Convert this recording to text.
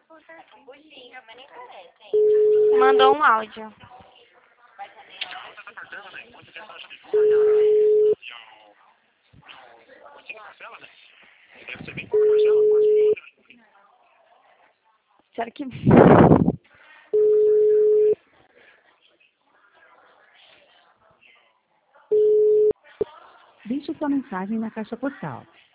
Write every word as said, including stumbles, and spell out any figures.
Mandou um áudio. Será que... Deixe sua mensagem na caixa postal.